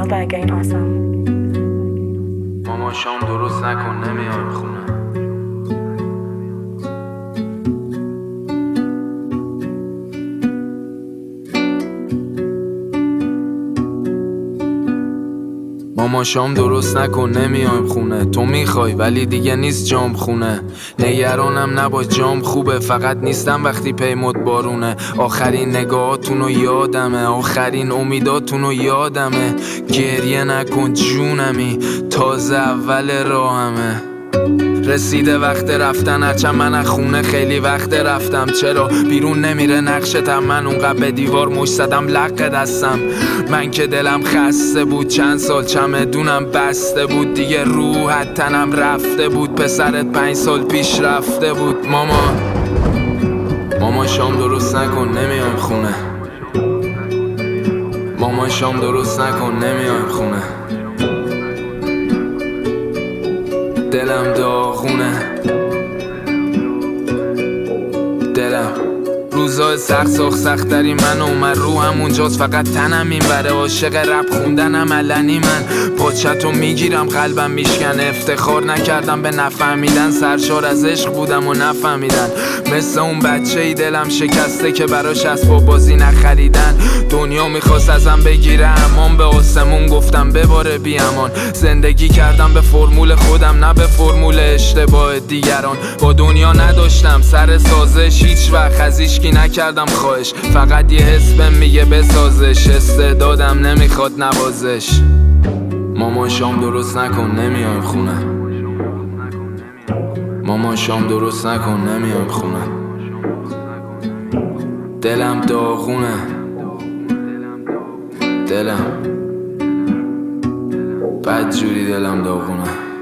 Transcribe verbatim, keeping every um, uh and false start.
Feel by Gain Awesome. ماما شام درست نکن نمیایم خونه. ماما شام درست نکن نمیایم خونه. تو میخوای ولی دیگه نیست جام خونه. نگرانم نباش جام خوبه، فقط نیستم وقتی پیمود بارونه. آخرین نگاهاتونو یادمه، آخرین امیداتونو یادمه. گریه نکن جونمی، تازه اول راهمه. رسیده وقت رفتن، هرچند من از خونه خیلی وقت رفتم. چرا بیرون نمیره نقشتم؟ من اونقدر به دیوار مش زدم لق دستم. من که دلم خسته بود، چند سال چمدونم بسته بود. دیگه روحت تنم رفته بود، پسرت پنج سال پیش رفته بود. ماما ماما شام درست نکن نمیایم خونه. ماما شام درست نکن نمیایم خونه. دلم داغونه، دلم روزای سخت ساخت سختری من اومد رو همونجاست، فقط تنم این بره. عاشق رپ خوندنم علنی، من پاچتو میگیرم قلبم میشکنه. افتخار نکردم به نفهمیدن، سرشار از عشق بودم و نفهمیدن. مثل اون بچه ای دلم شکسته که براش اسباب بازی نخریدن. دنیا میخواست ازم بگیره امان، به آسمون گفتم بباره بی امان. زندگی کردم به فرمول خودم نه به فرمول اشتباه دیگران. با دنیا نداشتم سر سازش، هیچ وقت از هیچکی نکردم خواهش. فقط یه حس بهم میگه بسازش، استعدادم نمیخواد نوازش. ماما شام درست نکن نمیایم خونه. ماما شام درست نکن نمیایم خونه. دلم داغونه، دلم بدجوری دلم داغونه.